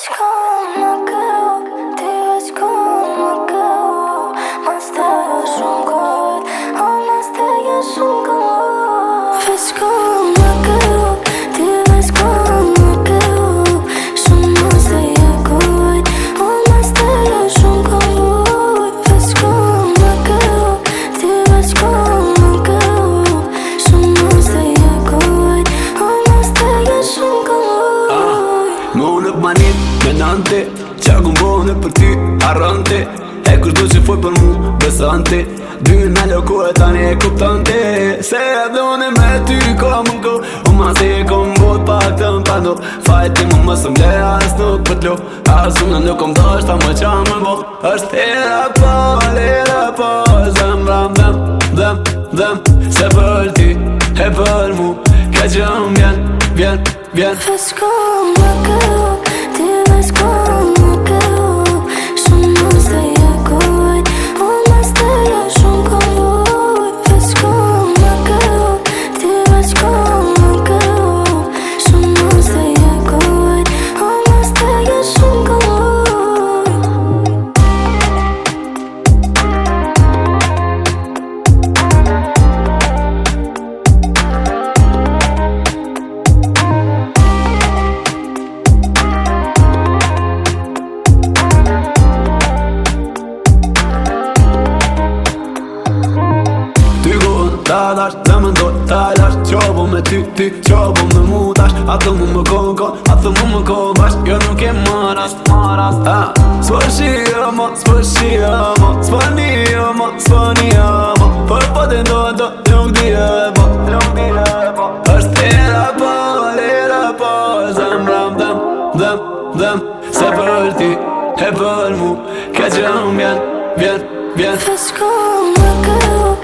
Veçko më këu, ti veçko më këu. Mas të jo shumë kohët, o mas të jo shumë kohët. Veçko më këu, ti veçko më këu. Shumë mas të jo kohët, o mas të jo shumë kohët. Veçko më këu, ti veçko më këu. Shumë mas të jo kohët, o mas të jo shumë kohët. Më unë për manit, me nante Qa ku mbone për ty, arrante E kushtu që fuj për mu, besante Dynë me loko e tani e kuptante Se edhe unë me ty ka më ko O ma se e kom bot pak të më pando Fajti mu më së mle as nuk për t'lo As unë nuk kom dashta më qa më bo Është hera po Zemram dhem Se për ti, e për mu Ka që më vjen Veçko më këu, ti veçko më këu. Shumë mas të jo kohët, o mas të jo shumë kohët. Veçko më këu, ti veçko më këu. Shumë mas të jo kohët, o mas të jo shumë kohët. Ta dash, dhe më ndoj, ta lash Qobo me ty, qobo me mu dash Ato mu më kon, ato mu më kon bash Jo nuk e maras S'po shio mo, s'po një mo Për po të do, nuk di e bo është lera po Zemram dhem Se për ti, e për mu Ka që më vjen Veçko më këu,